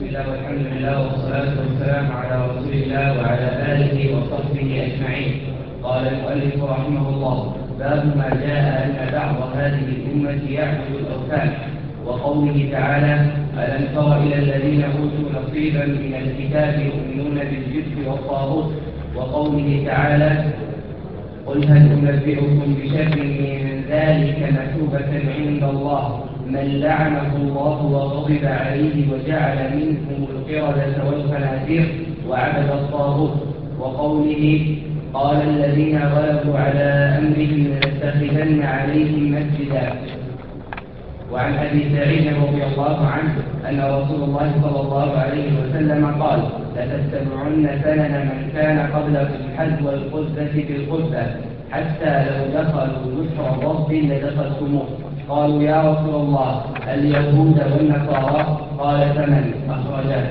بسم الله والحمد لله والصلاة والسلام على رسول الله وعلى آله وصحبه أجمعين. قال المؤلف رحمه الله: باب ما جاء أن بعض هذه الأمة يعبد الأوثان، وقوله تعالى: ألم تر إلى الذين أوتوا نصيبا من الكتاب يؤمنون بالجبت والطاغوت، وقوله تعالى: قل هل أنبئكم بشر من ذلك مثوبة عند الله من لعنه الله وغضب عليه وجعل منهم القردة والخنازير وعبد الطاغوت، وقوله: قال الذين غلبوا على أمرهم لنتخذن عليهم مسجدا. وعن أبي سعيد رضي الله عنه أن رسول الله صلى الله عليه وسلم قال: لتتبعن سنن من كان قبلكم حذو القزة بالقزة حتى لو دخلوا جحر ضب لدخلتموه. قالوا: يا رسول الله اليهود والنصارى؟ قال: فمن؟ أخرجاه.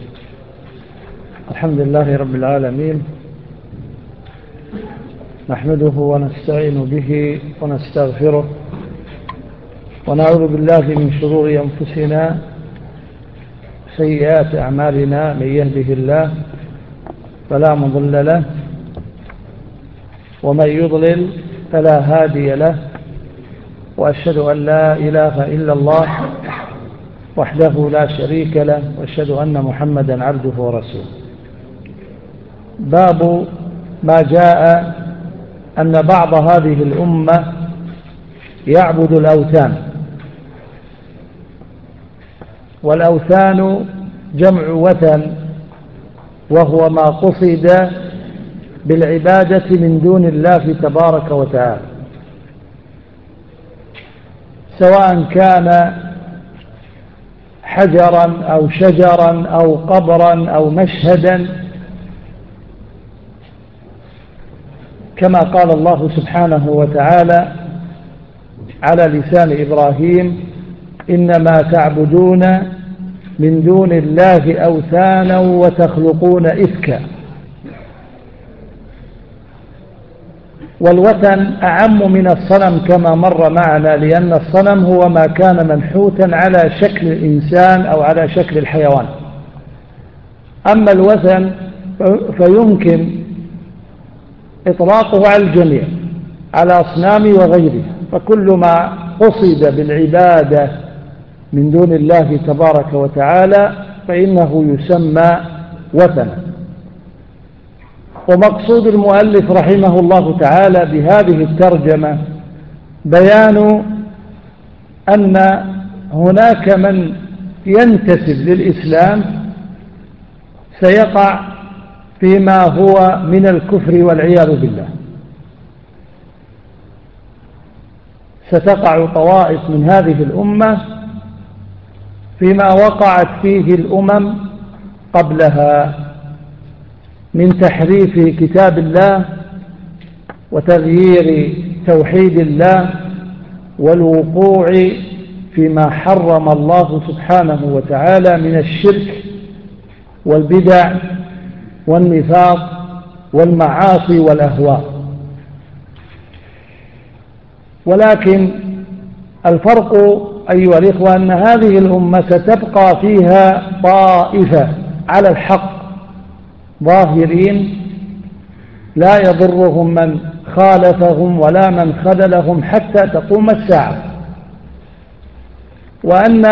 الحمد لله رب العالمين، نحمده ونستعين به ونستغفره، ونعوذ بالله من شرور أنفسنا سيئات أعمالنا. من يهده الله فلا مضل له، ومن يضلل فلا هادي له، وأشهد أن لا إله إلا الله وحده لا شريك له، وأشهد أن محمدا عبده ورسوله. باب ما جاء أن بعض هذه الأمة يعبد الأوثان. والأوثان جمع وثن، وهو ما قصد بالعبادة من دون الله تبارك وتعالى، سواء كان حجرا أو شجرا أو قبرا أو مشهدا، كما قال الله سبحانه وتعالى على لسان إبراهيم: إنما تعبدون من دون الله أوثانا وتخلقون إفكا. والوثن أعم من الصنم كما مر معنا، لأن الصنم هو ما كان منحوتا على شكل الإنسان أو على شكل الحيوان. أما الوثن فيمكن إطلاقه على الجميع، على أصنام وغيره، فكل ما قصد بالعبادة من دون الله تبارك وتعالى فإنه يسمى وثنا. ومقصود المؤلف رحمه الله تعالى بهذه الترجمة بيان أن هناك من ينتسب للإسلام سيقع فيما هو من الكفر والعياذ بالله. ستقع طوائف من هذه الأمة فيما وقعت فيه الأمم قبلها من تحريف كتاب الله وتغيير توحيد الله والوقوع فيما حرم الله سبحانه وتعالى من الشرك والبدع والنفاق والمعاصي والأهواء. ولكن الفرق أيها الإخوة أن هذه الأمة ستبقى فيها طائفة على الحق ظاهرين، لا يضرهم من خالفهم ولا من خذلهم حتى تقوم الساعة. وأن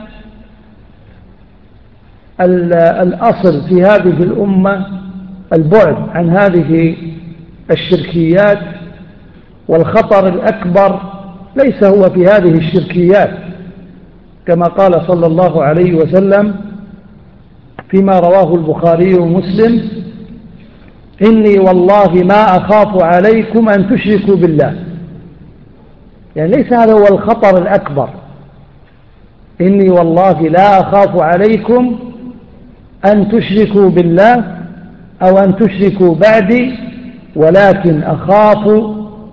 الأصل في هذه الأمة البعد عن هذه الشركيات، والخطر الأكبر ليس هو في هذه الشركيات، كما قال صلى الله عليه وسلم فيما رواه البخاري ومسلم: إني والله ما أخاف عليكم أن تشركوا بالله. يعني ليس هذا هو الخطر الأكبر، إني والله لا أخاف عليكم أن تشركوا بالله أو أن تشركوا بعدي، ولكن أخاف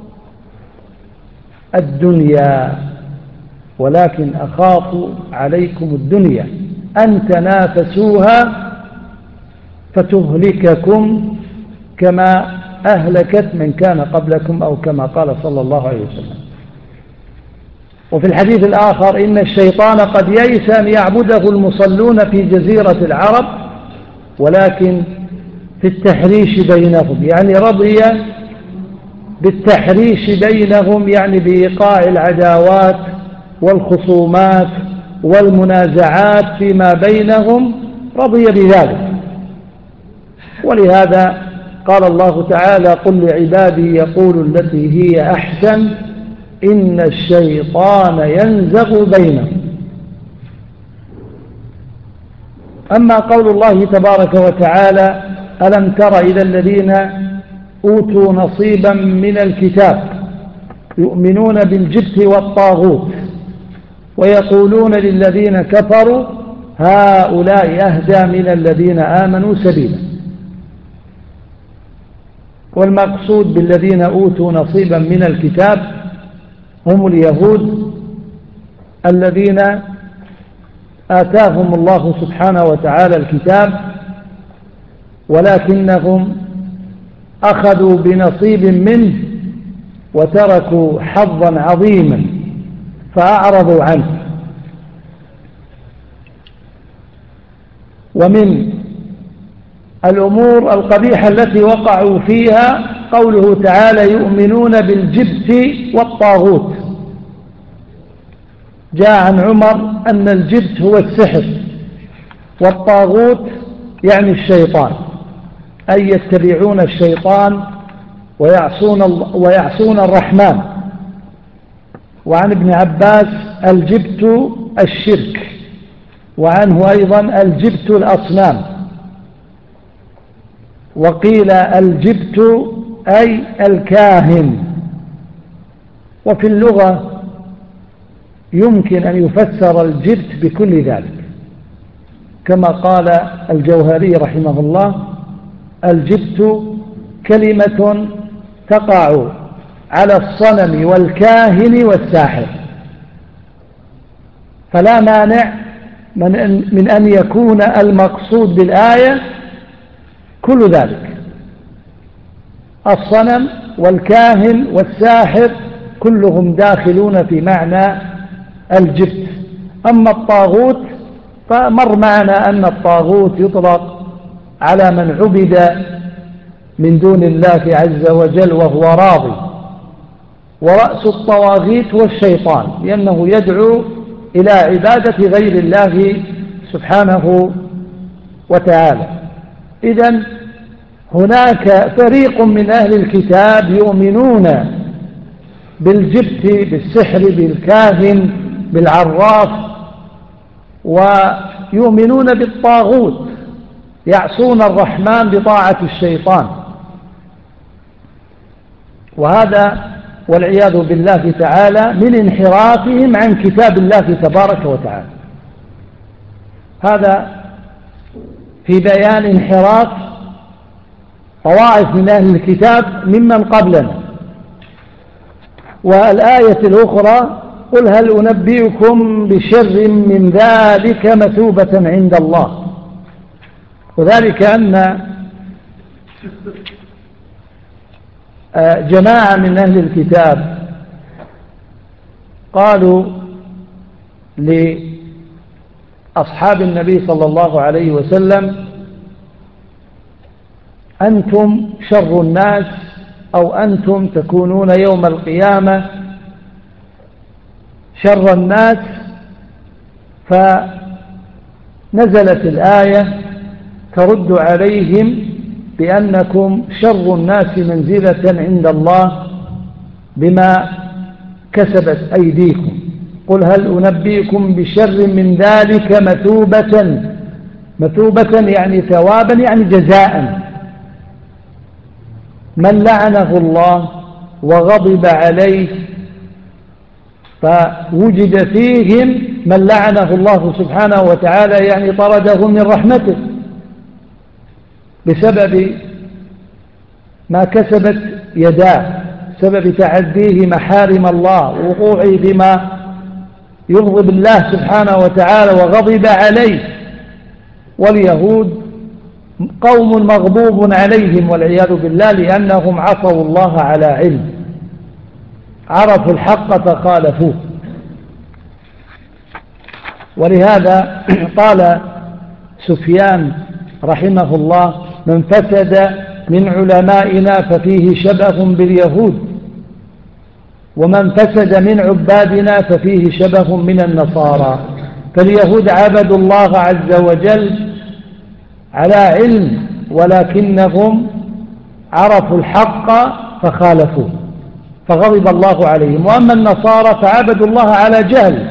الدنيا، ولكن أخاف عليكم الدنيا أن تنافسوها فتهلككم كما أهلكت من كان قبلكم، أو كما قال صلى الله عليه وسلم. وفي الحديث الآخر إن الشيطان قد يئس أن يعبده المصلون في جزيرة العرب ولكن في التحريش بينهم، يعني رضي بالتحريش بينهم، يعني بإيقاع العداوات والخصومات والمنازعات فيما بينهم، رضي بذلك. ولهذا قال الله تعالى: قل لعبادي يقولوا التي هي أحسن إن الشيطان ينزغ بينهم. أما قول الله تبارك وتعالى: ألم تر إلى الذين أوتوا نصيبا من الكتاب يؤمنون بالجبت والطاغوت ويقولون للذين كفروا هؤلاء أهدى من الذين آمنوا سبيلا. والمقصود بالذين أوتوا نصيبا من الكتاب هم اليهود الذين آتاهم الله سبحانه وتعالى الكتاب، ولكنهم أخذوا بنصيب منه وتركوا حظا عظيما فأعرضوا عنه. ومن الأمور القبيحة التي وقعوا فيها قوله تعالى: يؤمنون بالجبت والطاغوت. جاء عن عمر أن الجبت هو السحر، والطاغوت يعني الشيطان، أي يتبعون الشيطان ويعصون الرحمن. وعن ابن عباس: الجبت الشرك، وعنه أيضا: الجبت الأصنام. وقيل الجبت أي الكاهن. وفي اللغة يمكن أن يفسر الجبت بكل ذلك، كما قال الجوهري رحمه الله: الجبت كلمة تقع على الصنم والكاهن والساحر. فلا مانع من أن يكون المقصود بالآية كل ذلك: الصنم والكاهن والساحر كلهم داخلون في معنى الجبت. أما الطاغوت فمر معنا أن الطاغوت يطلق على من عبد من دون الله عز وجل وهو راضي، ورأس الطواغيت هو الشيطان، لأنه يدعو إلى عبادة غير الله سبحانه وتعالى. إذن هناك فريق من أهل الكتاب يؤمنون بالجبت، بالسحر، بالكاهن، بالعراف، ويؤمنون بالطاغوت، يعصون الرحمن بطاعة الشيطان. وهذا والعياذ بالله تعالى من انحرافهم عن كتاب الله تبارك وتعالى. هذا في بيان انحراف طوائف من أهل الكتاب ممن قبلنا. والآية الأخرى: قل هل أنبئكم بشر من ذلك مثوبة عند الله. وذلك أن جماعة من أهل الكتاب قالوا لأصحاب النبي صلى الله عليه وسلم: أنتم شر الناس، أو أنتم تكونون يوم القيامة شر الناس. فنزلت الآية ترد عليهم بأنكم شر الناس منزلة عند الله بما كسبت أيديكم. قل هل أنبئكم بشر من ذلك مثوبة يعني ثوابا، يعني جزاء. من لعنه الله وغضب عليه، فوجد فيهم من لعنه الله سبحانه وتعالى، يعني طرده من رحمته بسبب ما كسبت يداه، بسبب تعديه محارم الله، ووقوعه بما يغضب الله سبحانه وتعالى وغضب عليه. واليهود قوم مغضوب عليهم والعياذ بالله، لأنهم عصوا الله على علم، عرفوا الحق فخالفوه. ولهذا قال سفيان رحمه الله: من فسد من علمائنا ففيه شبه باليهود، ومن فسد من عبادنا ففيه شبه من النصارى. فاليهود عبدوا الله عز وجل على علم، ولكنهم عرفوا الحق فخالفوه فغضب الله عليهم. وأما النصارى فعبدوا الله على جهل،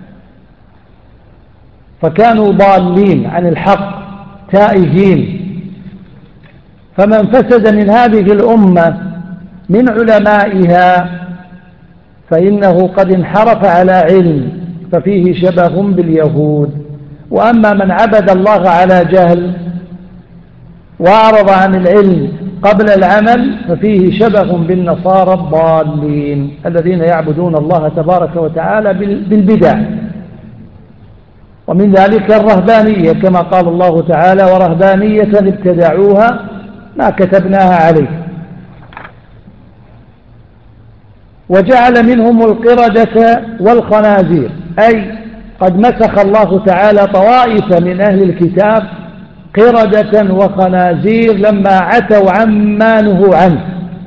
فكانوا ضالين عن الحق تائهين. فمن فسد من هذه الأمة من علمائها فإنه قد انحرف على علم، ففيه شبه باليهود. وأما من عبد الله على جهل وأعرض عن العلم قبل العمل ففيه شبه بالنصارى الضالين الذين يعبدون الله تبارك وتعالى بالبدع. ومن ذلك الرهبانية، كما قال الله تعالى: ورهبانية ابتدعوها ما كتبناها عليه. وجعل منهم القردة والخنازير، أي قد مسخ الله تعالى طوائف من أهل الكتاب قردة وخنازير لما عتوا عما نهوا عنه.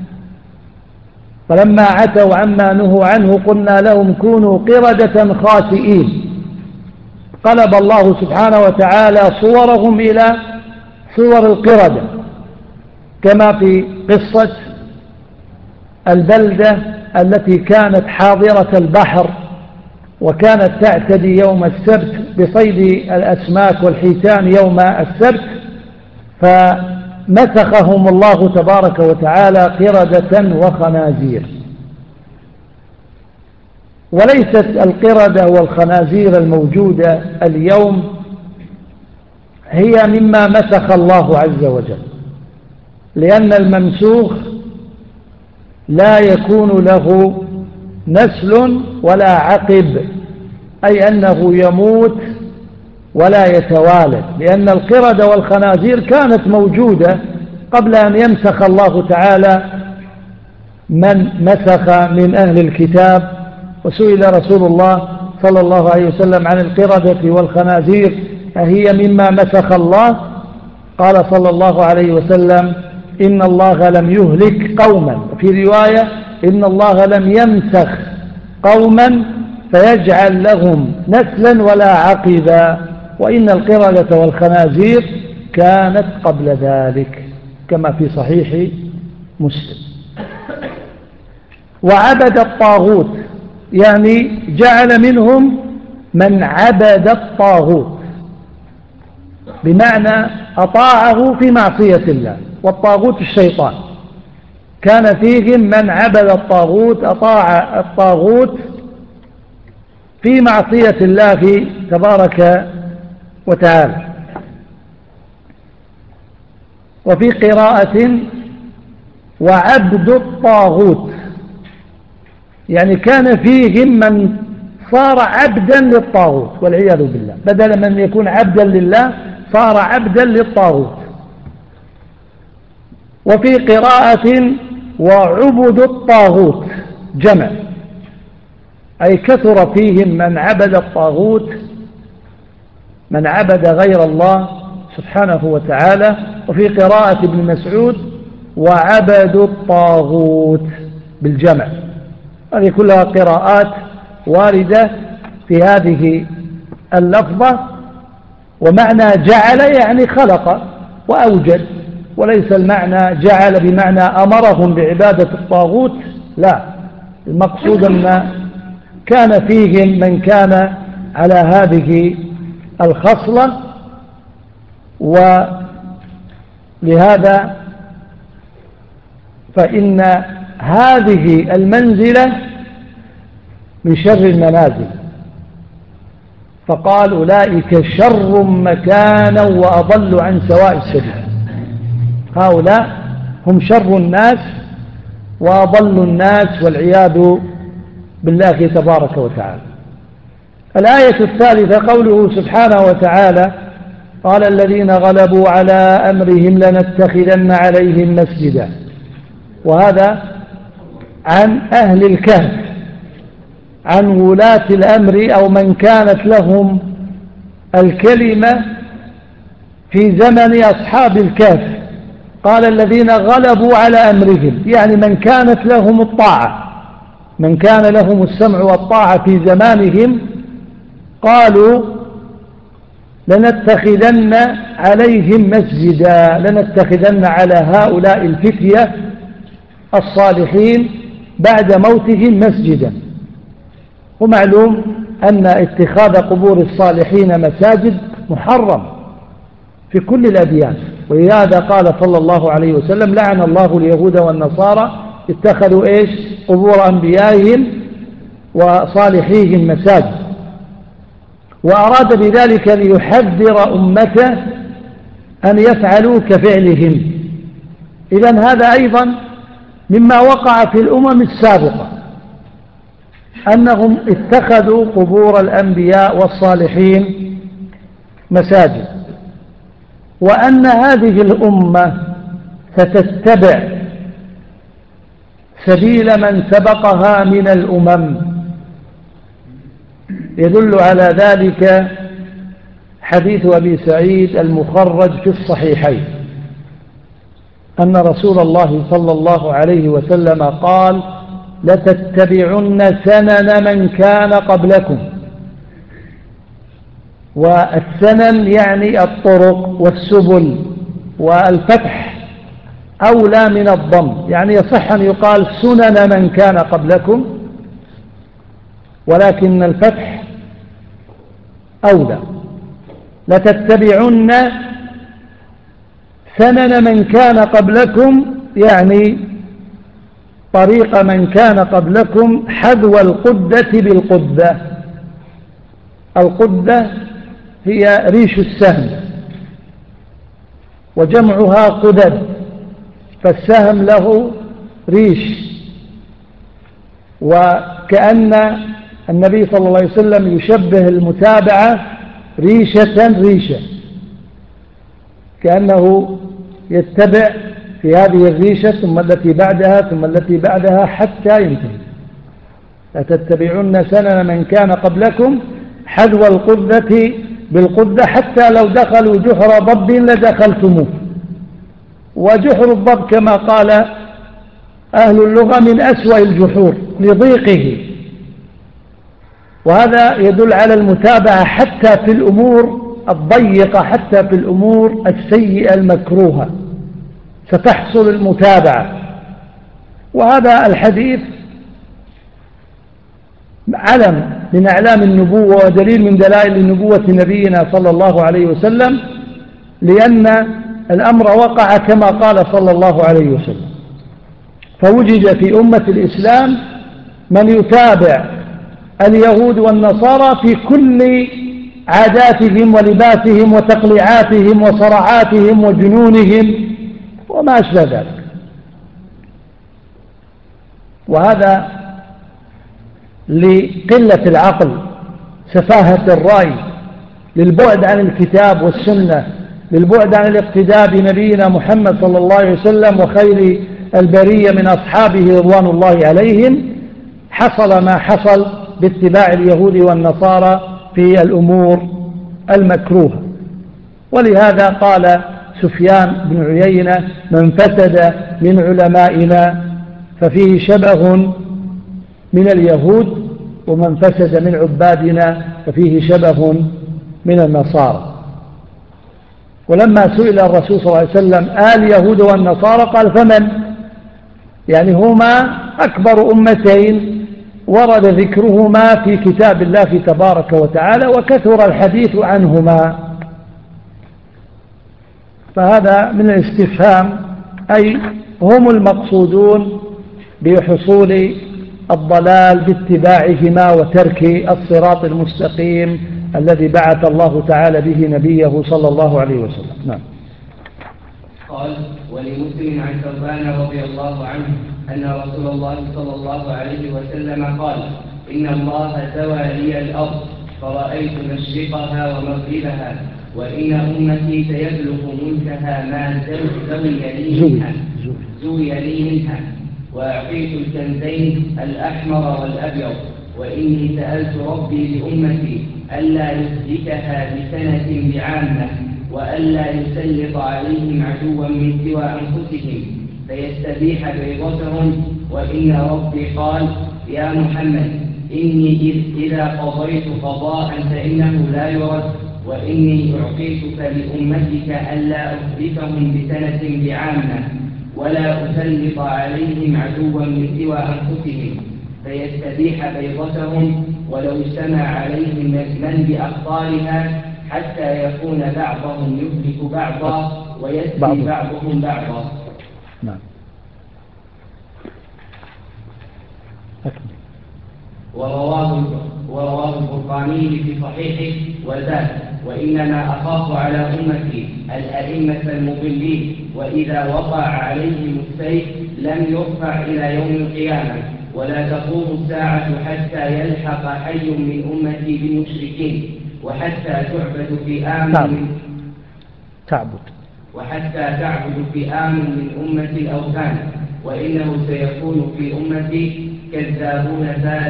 فلما عتوا عما نهوا عنه قلنا لهم كونوا قردة خاسئين. قلب الله سبحانه وتعالى صورهم إلى صور القردة، كما في قصة البلدة التي كانت حاضرة البحر وكانت تعتدي يوم السبت بصيد الأسماك والحيتان يوم السبت، فمسخهم الله تبارك وتعالى قردة وخنازير. وليست القردة والخنازير الموجودة اليوم هي مما مسخ الله عز وجل، لأن الممسوخ لا يكون له نسل ولا عقب، أي أنه يموت ولا يتوالد، لأن القردة والخنازير كانت موجودة قبل أن يمسخ الله تعالى من مسخ من أهل الكتاب. وسئل رسول الله صلى الله عليه وسلم عن القردة والخنازير: أهي مما مسخ الله؟ قال صلى الله عليه وسلم: إن الله لم يهلك قوما، وفي رواية: إن الله لم يمسخ قوما فيجعل لهم نسلا ولا عقبا، وإن القردة والخنازير كانت قبل ذلك، كما في صحيح مسلم. وعبد الطاغوت، يعني جعل منهم من عبد الطاغوت، بمعنى أطاعه في معصية الله، والطاغوت الشيطان. كان فيهم من عبد الطاغوت، أطاع الطاغوت في معصية الله تبارك وتعالى. وفي قراءة: وعبد الطاغوت، يعني كان فيهم من صار عبدا للطاغوت والعياذ بالله، بدل من يكون عبدا لله صار عبدا للطاغوت. وفي قراءة: وعبد الطاغوت، جمع، أي كثر فيهم من عبد الطاغوت، من عبد غير الله سبحانه وتعالى. وفي قراءة ابن مسعود: وعبدوا الطاغوت، بالجمع. هذه كلها قراءات واردة في هذه اللفظة. ومعنى جعل يعني خلق وأوجد، وليس المعنى جعل بمعنى أمرهم بعبادة الطاغوت، لا، المقصود أن كان فيهم من كان على هذه الخصلة. ولهذا فإن هذه المنزلة من شر المنازل، فقال: أولئك شر مكانا وأضل عن سواء السبيل. هؤلاء هم شر الناس وأضل الناس والعياذ بالله تبارك وتعالى. الآية الثالثة قوله سبحانه وتعالى: قال الذين غلبوا على أمرهم لنتخذن عليهم مسجدا. وهذا عن أهل الكهف، عن ولاة الأمر أو من كانت لهم الكلمة في زمن أصحاب الكهف. قال الذين غلبوا على أمرهم، يعني من كانت لهم الطاعة، من كان لهم السمع والطاعة في زمانهم، قالوا لنتخذن عليهم مسجدا، لنتخذن على هؤلاء الفتية الصالحين بعد موتهم مسجدا. ومعلوم أن اتخاذ قبور الصالحين مساجد محرم في كل الأديان، ولهذا قال صلى الله عليه وسلم: لعن الله اليهود والنصارى اتخذوا قبور أنبيائهم وصالحيهم مساجد. وأراد بذلك أن يحذر أمته أن يفعلوا كفعلهم. إذن هذا أيضا مما وقع في الأمم السابقة، أنهم اتخذوا قبور الأنبياء والصالحين مساجد، وأن هذه الأمة ستتبع سبيل من سبقها من الأمم. يدل على ذلك حديث أبي سعيد المخرج في الصحيحين، أن رسول الله صلى الله عليه وسلم قال: لتتبعن سنن من كان قبلكم. والسنن يعني الطرق والسبل، والفتح أولى من الضم، يعني يصح أن يقال سنن من كان قبلكم، ولكن الفتح أولى. لتتبعن سنن من كان قبلكم، يعني طريق من كان قبلكم حذو القدة بالقدة. القدة هي ريش السهم، وجمعها قدد، فالسهم له ريش. وكأن النبي صلى الله عليه وسلم يشبه المتابعة ريشة، كأنه يتبع في هذه الريشة ثم التي بعدها ثم التي بعدها حتى ينتهي. لتتبعن سنن من كان قبلكم حذو القدة بالقدة، حتى لو دخلوا جحر ضب لدخلتموه. وجحر الضب كما قال أهل اللغة من أسوأ الجحور لضيقه، وهذا يدل على المتابعة حتى في الأمور الضيقة، حتى في الأمور السيئة المكروهة ستحصل المتابعة. وهذا الحديث علم من أعلام النبوة ودليل من دلائل نبوة نبينا صلى الله عليه وسلم، لأن الأمر وقع كما قال صلى الله عليه وسلم. فوجد في أمة الإسلام من يتابع اليهود والنصارى في كل عاداتهم ولباسهم وتقليعاتهم وصرعاتهم وجنونهم وما أشبه ذلك. وهذا لقلة العقل، سفاهة الرأي، للبعد عن الكتاب والسنة، للبعد عن الاقتداء بنبينا محمد صلى الله عليه وسلم وخير البرية من أصحابه رضوان الله عليهم. حصل ما حصل باتباع اليهود والنصارى في الأمور المكروهة. ولهذا قال سفيان بن عيينة: من فسد من علمائنا ففيه شبه من اليهود، ومن فسد من عبادنا ففيه شبه من النصارى. ولما سئل الرسول صلى الله عليه وسلم: اليهود والنصارى؟ قال: فمن؟ يعني هما أكبر أمتين ورد ذكرهما في كتاب الله تبارك وتعالى، وكثر الحديث عنهما. فهذا من الاستفهام، أي هم المقصودون بحصول الضلال باتباعهما وترك الصراط المستقيم الذي بعث الله تعالى به نبيه صلى الله عليه وسلم. نعم. قال: ولمسلم عن ثوبان رضي الله عنه أن رسول الله صلى الله عليه وسلم قال: إن الله زوى لي الأرض فرأيت مشرقها ومغربها، وإن أمتي سيبلغ منتهى ما زوي لي منها، وأعطيت الكنزين الأحمر والأبيض، وإني سألت ربي لأمتي ألا يهلكها بسنة بعامة، وألا يسلط عليهم عدوا من سوى أنفسهم فيستبيح بيضتهم. وإن ربي قال: يا محمد إني إذا قضيت قضاء فإنه لا يرد، وإني أعطيتك لأمتك ألا أهلكهم بسنة بعامة، ولا أسلط عليهم عدوا من سوى أنفسهم فيستبيح بيضتهم، ولو اجتمع عليهم من بأخطارها حتى يكون بعضهم يهلك بعضا ويسبي بعضهم بعضا. نعم. ورواه البرقاني في صحيحه وزاد: وإنما أخاف على أمتي الأئمة المضلين، وإذا وقع عليهم السيف لم يرفع إلى يوم القيامة، ولا تقوم الساعة حتى يلحق حي من أمتي بالمشركين، وحتى تعبد في آمن من أمة الأوثان. وإنه سيكون في أمتي كذابون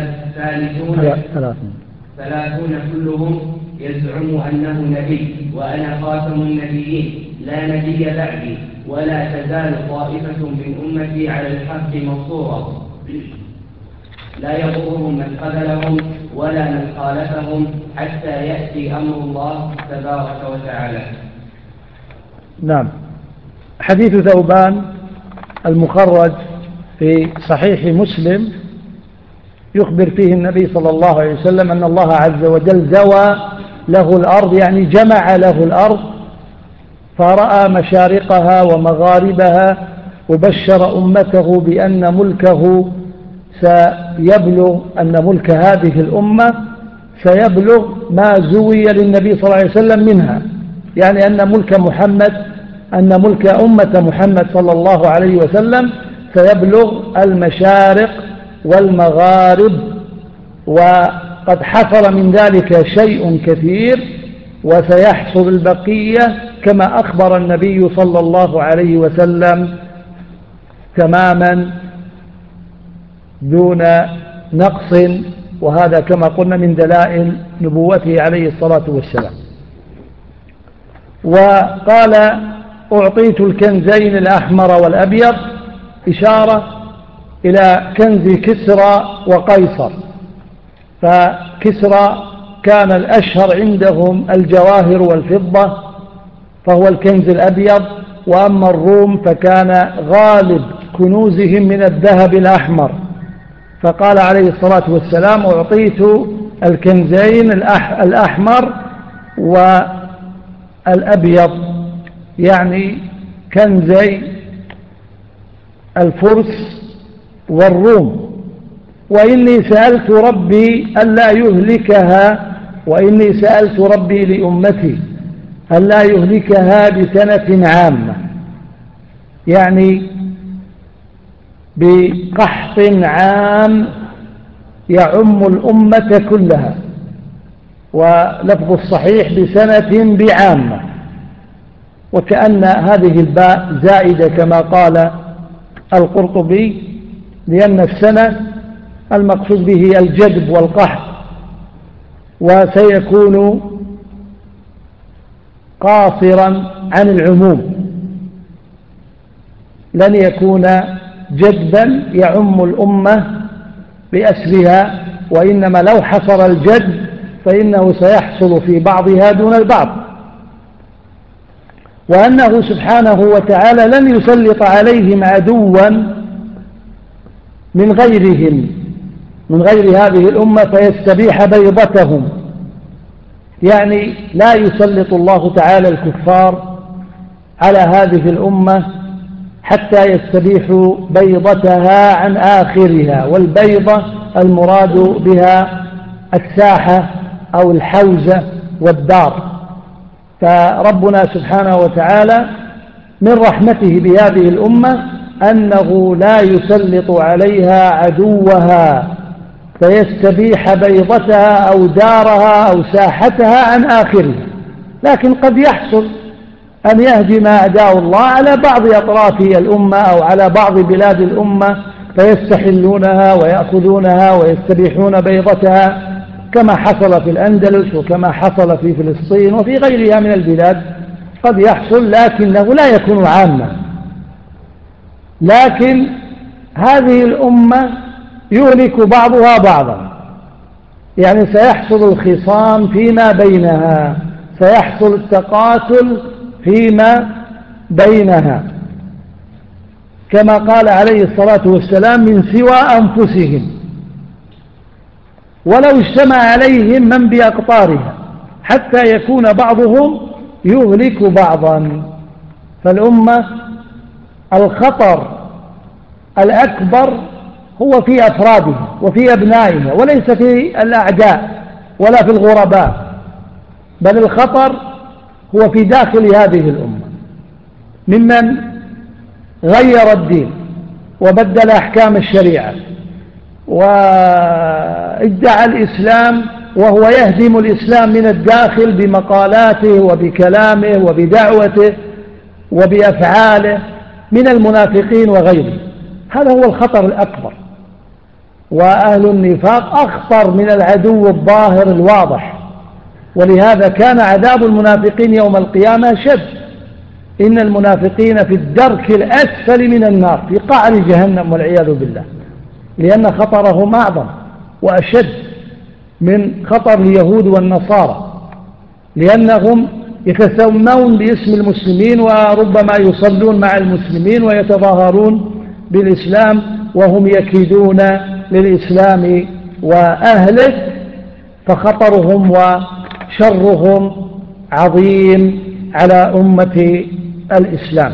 ثلاثون كلهم يزعم أنه نبي، وأنا خاتم النبيين لا نبي بعدي، ولا تزال طائفة من أمتي على الحق منصورة لا يضرهم من خذلهم ولا من خالفهم حتى يأتي أمر الله تبارك وتعالى. نعم. حديث ثوبان المخرج في صحيح مسلم يخبر فيه النبي صلى الله عليه وسلم أن الله عز وجل زوى له الأرض، يعني جمع له الأرض، فرأى مشارقها ومغاربها، وبشر أمته بأن ملكه سيبلغ، أن ملك هذه الأمة سيبلغ ما زوي للنبي صلى الله عليه وسلم منها، يعني أن ملك أمة محمد صلى الله عليه وسلم سيبلغ المشارق والمغارب، وقد حصل من ذلك شيء كثير، وسيحصل البقية كما أخبر النبي صلى الله عليه وسلم تماما دون نقص، وهذا كما قلنا من دلائل نبوته عليه الصلاة والسلام. وقال: أعطيت الكنزين الأحمر والأبيض، إشارة إلى كنز كسرى وقيصر، فكسرى كان الأشهر عندهم الجواهر والفضة فهو الكنز الأبيض، وأما الروم فكان غالب كنوزهم من الذهب الأحمر، فقال عليه الصلاة والسلام: أعطيت الكنزين الأحمر والأبيض، يعني كنزي الفرس والروم، وإني سألت ربي ألا يهلكها، وإني سألت ربي لأمتي ألا يهلكها بسنة عامة، يعني بقحط عام يعم الأمة كلها، ولفظ الصحيح بسنة بعامة، وكأن هذه الباء زائدة كما قال القرطبي، لأن السنة المقصود به الجدب والقحط، وسيكون قاصرا عن العموم، لن يكون جدبا يعم الأمة بأسرها، وإنما لو حصل الجدب فإنه سيحصل في بعضها دون البعض، وأنه سبحانه وتعالى لن يسلط عليهم عدوا من غير هذه الأمة فيستبيح بيضتهم، يعني لا يسلط الله تعالى الكفار على هذه الأمة حتى يستبيحوا بيضتها عن آخرها، والبيضة المراد بها الساحة أو الحوزة والدار. فربنا سبحانه وتعالى من رحمته بهذه الأمة أنه لا يسلط عليها عدوها فيستبيح بيضتها أو دارها أو ساحتها عن آخرها، لكن قد يحصل أن يهجم أعداء الله على بعض أطراف الأمة أو على بعض بلاد الأمة فيستحلونها ويأخذونها ويستبيحون بيضتها، كما حصل في الأندلس وكما حصل في فلسطين وفي غيرها من البلاد قد يحصل، لكنه لا يكون عاما. لكن هذه الأمة يهلك بعضها بعضا، يعني سيحصل الخصام فيما بينها، سيحصل التقاتل فيما بينها، كما قال عليه الصلاة والسلام: من سوى أنفسهم، ولو اجتمع عليهم من بأقطارها حتى يكون بعضهم يهلك بعضا. فالأمة الخطر الأكبر هو في أفرادها وفي أبنائها، وليس في الأعداء ولا في الغرباء، بل الخطر هو في داخل هذه الأمة، ممن غير الدين وبدل أحكام الشريعة وادعى الإسلام وهو يهدم الإسلام من الداخل بمقالاته وبكلامه وبدعوته وبأفعاله من المنافقين وغيره. هذا هو الخطر الأكبر. وأهل النفاق أخطر من العدو الظاهر الواضح، ولهذا كان عذاب المنافقين يوم القيامة شد. إن المنافقين في الدرك الأسفل من النار، في قعر جهنم والعياذ بالله، لأن خطرهم أعظم وأشد من خطر اليهود والنصارى، لأنهم يتسمون باسم المسلمين وربما يصلون مع المسلمين ويتظاهرون بالإسلام وهم يكيدون للإسلام وأهله، فخطرهم وشرهم عظيم على أمة الإسلام.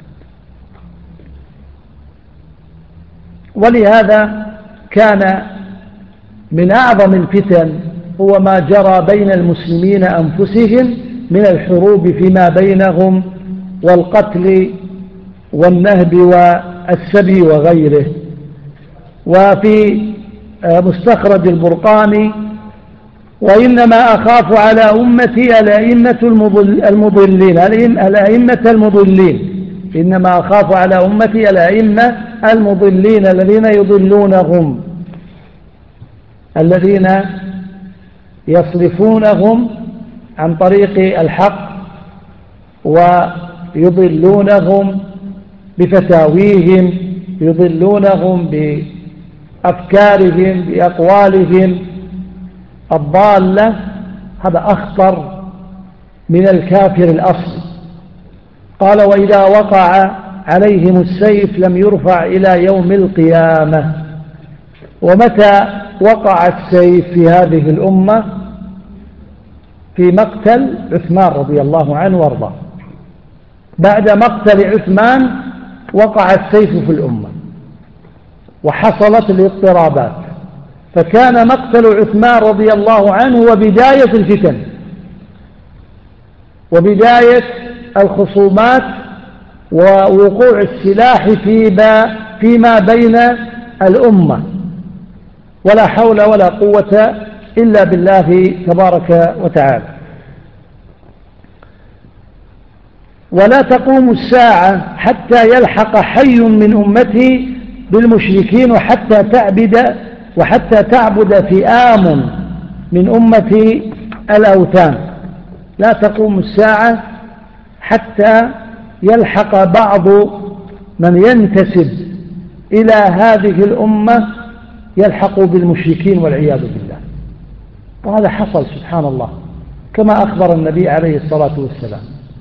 ولهذا كان من أعظم الفتن هو ما جرى بين المسلمين أنفسهم من الحروب فيما بينهم والقتل والنهب والسبي وغيره. وفي مستخرج البرقاني: وإنما أخاف على أمتي الأئمة المضلين، إنما أخاف على أمتي الأئمة المضلين الذين يضلونهم، الذين يصرفونهم عن طريق الحق ويضلونهم بفتاويهم، يضلونهم بأفكارهم بأقوالهم الضالة. هذا أخطر من الكافر الأصلي. قال: وإذا وقع عليهم السيف لم يرفع إلى يوم القيامة. ومتى وقع السيف في هذه الأمة؟ في مقتل عثمان رضي الله عنه وارضاه. بعد مقتل عثمان وقع السيف في الأمة وحصلت الاضطرابات، فكان مقتل عثمان رضي الله عنه وبداية الفتن وبداية الخصومات ووقوع السلاح فيما بين الأمة، ولا حول ولا قوة إلا بالله تبارك وتعالى. ولا تقوم الساعة حتى يلحق حي من أمتي بالمشركين وحتى تعبد فئام من أمتي الأوثان. لا تقوم الساعة حتى يلحق بعض من ينتسب إلى هذه الأمة يلحق بالمشركين والعياذ بالله. وهذا حصل سبحان الله كما أخبر النبي عليه الصلاة والسلام.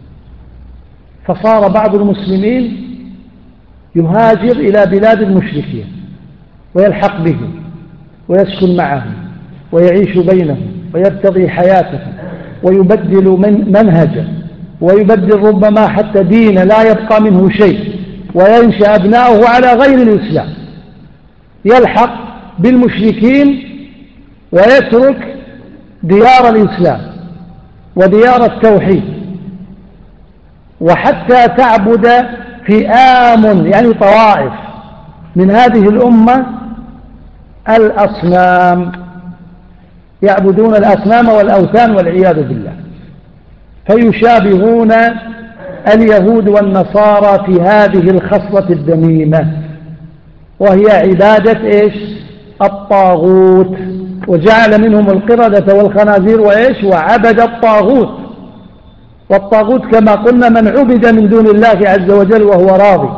فصار بعض المسلمين يهاجر إلى بلاد المشركين ويلحق بهم ويسكن معهم ويعيش بينهم ويبتغي حياته ويبدل منهجه ويبدل ربما حتى دينه لا يبقى منه شيء، وينشأ أبناؤه على غير الإسلام، يلحق بالمشركين ويترك ديار الإسلام وديار التوحيد، وحتى تعبد فئام يعني طوائف من هذه الأمة الأصنام، يعبدون الأصنام والأوثان والعياذ بالله، فيشابهون اليهود والنصارى في هذه الخصلة الذميمة، وهي عبادة إيش؟ الطاغوت. وجعل منهم القردة والخنازير وإيش وعبد الطاغوت. والطاغوت كما قلنا من عبد من دون الله عز وجل وهو راضي.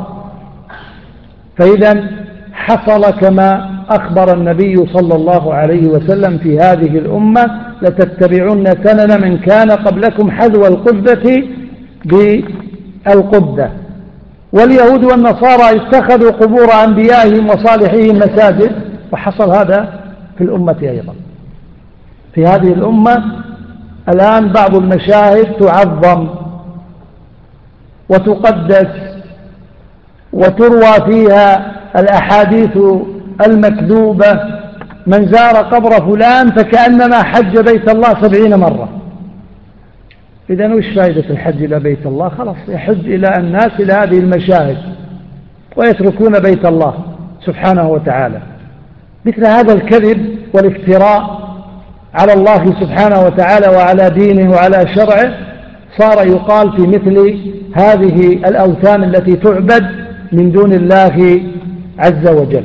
فإذا حصل كما أخبر النبي صلى الله عليه وسلم في هذه الأمة لتتبعن سنن من كان قبلكم حذو القبة بالقبة. واليهود والنصارى اتخذوا قبور أنبيائهم وصالحيهم مساجد، وحصل هذا في الأمة أيضا. في هذه الأمة الآن بعض المشاهد تعظم وتقدس وتروى فيها الأحاديث المكذوبة، من زار قبر فلان فكأنما حج بيت الله 70 مرة. إذن وش فائدة الحج إلى بيت الله؟ خلاص يحج إلى الناس إلى هذه المشاهد ويتركون بيت الله سبحانه وتعالى. مثل هذا الكذب والافتراء على الله سبحانه وتعالى وعلى دينه وعلى شرعه صار يقال في مثل هذه الأوثان التي تعبد من دون الله عز وجل.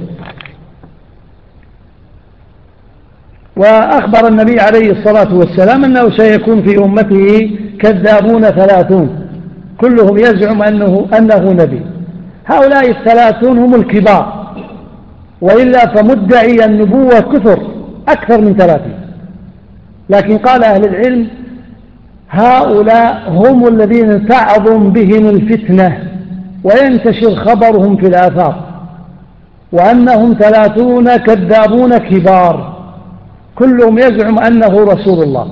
وأخبر النبي عليه الصلاة والسلام أنه سيكون في أمته كذابون 30 كلهم يزعم أنه نبي. هؤلاء 30 هم الكبار، وإلا فمدعي النبوة كثر أكثر من 30. لكن قال أهل العلم هؤلاء هم الذين تعظم بهم الفتنة وينتشر خبرهم في الآفاق، وأنهم 30 كذابون كبار كلهم يزعم أنه رسول الله.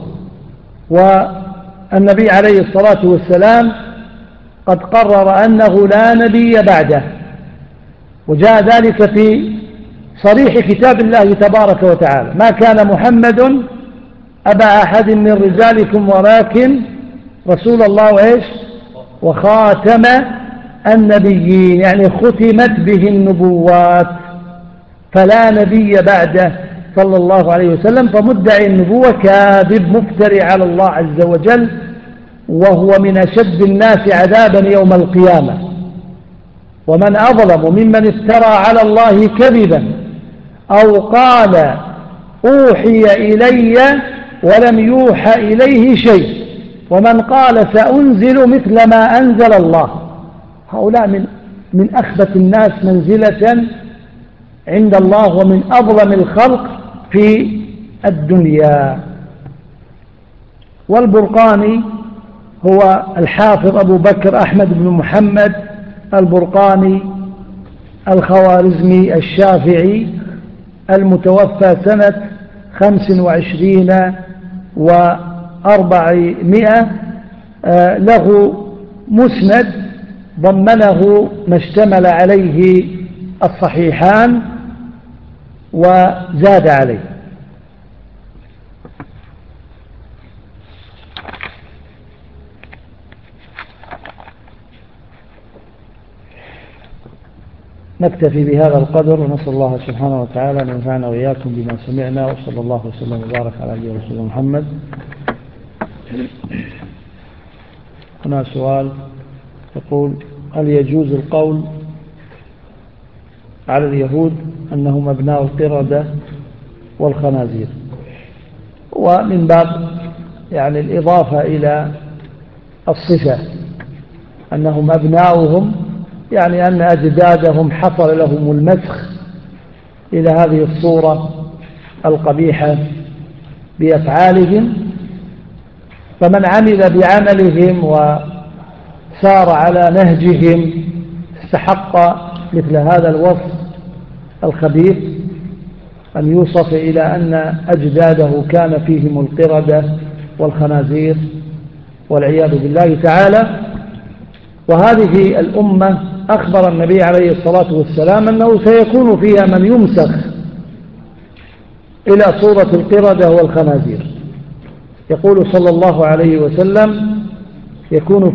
والنبي عليه الصلاة والسلام قد قرر أنه لا نبي بعده، وجاء ذلك في صريح كتاب الله تبارك وتعالى: ما كان محمد أبا أحد من رجالكم ولكن رسول الله وإيش وخاتم النبيين، يعني ختمت به النبوات فلا نبي بعده صلى الله عليه وسلم. فمدعي النبوة كاذب مفتري على الله عز وجل، وهو من أشد الناس عذابا يوم القيامة. ومن أظلم ممن افترى على الله كذبا أو قال أوحي إلي ولم يوحى إليه شيء ومن قال سأنزل مثل ما أنزل الله. هؤلاء من أخبث الناس منزلة عند الله ومن أظلم الخلق في الدنيا. والبرقاني هو الحافظ أبو بكر أحمد بن محمد البرقاني الخوارزمي الشافعي المتوفى سنة 25 و400، له مسند ضمنه ما اشتمل عليه الصحيحان وزاد عليه. نكتفي بهذا القدر، ونسأل الله سبحانه وتعالى أن ينفعنا وإياكم بما سمعنا، وصلى الله وسلم وبارك على نبينا ورسوله محمد. هنا سؤال يقول: هل يجوز القول على اليهود أنهم أبناء القردة والخنازير؟ ومن باب يعني الإضافة إلى الصفة أنهم أبناؤهم، يعني أن أجدادهم حصل لهم المسخ إلى هذه الصورة القبيحة بأفعالهم، فمن عمل بعملهم وسار على نهجهم استحق مثل هذا الوصف الخبيث، أن يوصف إلى أن أجداده كان فيهم القردة والخنازير والعياذ بالله تعالى. وهذه الأمة أخبر النبي عليه الصلاة والسلام أنه سيكون فيها من يمسخ إلى صورة القردة والخنازير. يقول صلى الله عليه وسلم: يكون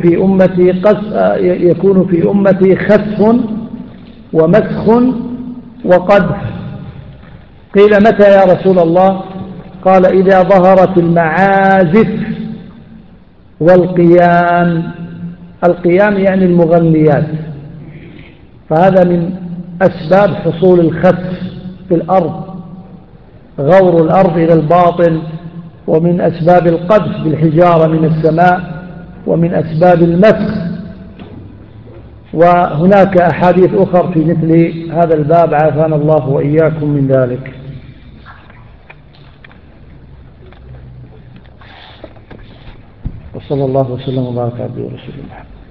في أمتي خسف ومسخ وقذف. قيل: متى يا رسول الله؟ قال: إذا ظهرت المعازف والقيان. القيان يعني المغنيات، فهذا من أسباب حصول الخسف في الأرض. غور الأرض إلى الباطل، ومن أسباب القذف بالحجارة من السماء، ومن أسباب المسخ. وهناك أحاديث أخرى في مثل هذا الباب، عافانا الله وإياكم من ذلك. وصلى الله وسلم وبارك على عبده ورسوله محمد.